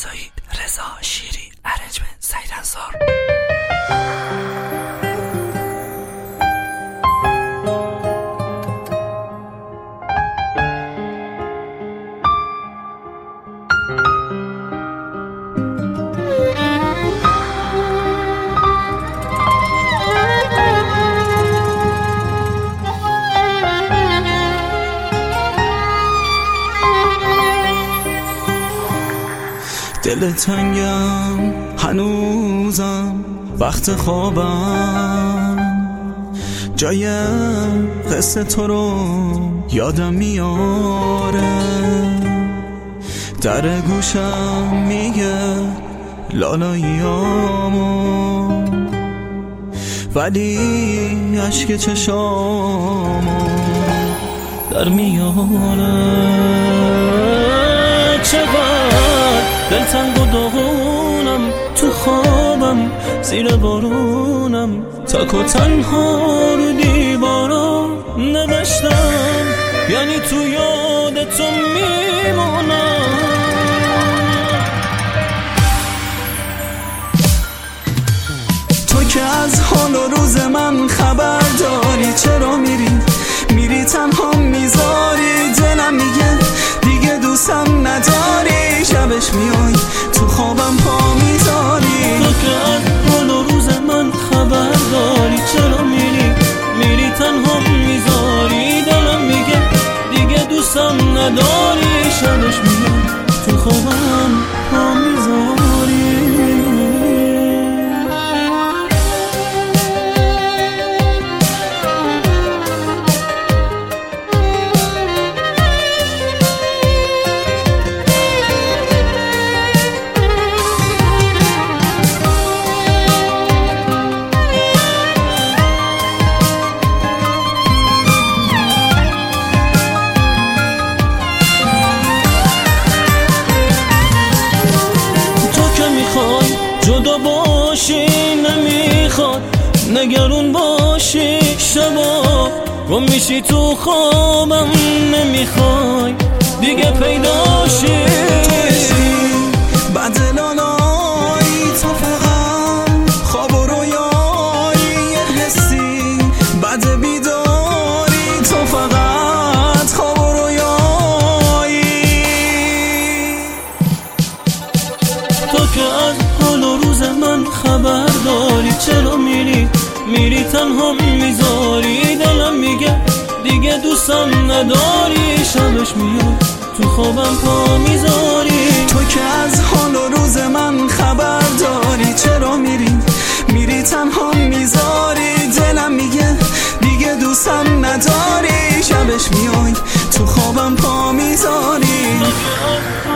رضایی، رضا شیری، ارنجمنت سعید انصار. دل تنگم هنوزم وقت خوابم، جای قصه تو رو یادم میاره، در گوشم میگه لالاییامو، ولی عشق چشامو در میاره. چقدر دلتنگ و داغونم، تو خوابم زیر بارونم، تک و تنها رو دیوارا نوشتم، یعنی تو یاد تو میمونم. تو که از حال و روز من خبر داری، چرا میری تنها میذاری، دلم میگه دیگه دوستم نداری، شبش میای تو خوابم پا میذاری. تو که از حال و روز من خبر داری، چرا میری تنها میذاری، دلم میگه دیگه دوستم نداری، شبش میای تو خوابم پا میذاری. جدا باشی نمیخواد، نگرون باشی شبا گم میشی تو خوابم، نمیخوای دیگه پیداشی. بعد لالایی تو فقط خواب و رویایی یه حسی، بعد بیداری تو فقط خواب و رویایی. تو که از حال و روز من خبر داری، چرا میری تنها میذاری، دلم میگه دیگه دوستم نداری، شبش میاد تو خوابم پا میذاری. تو که از حال و روز من خبر داری، چرا میری تنها میذاری، دلم میگه دیگه دوستم نداری، شبش میای تو خوابم پا میذاری.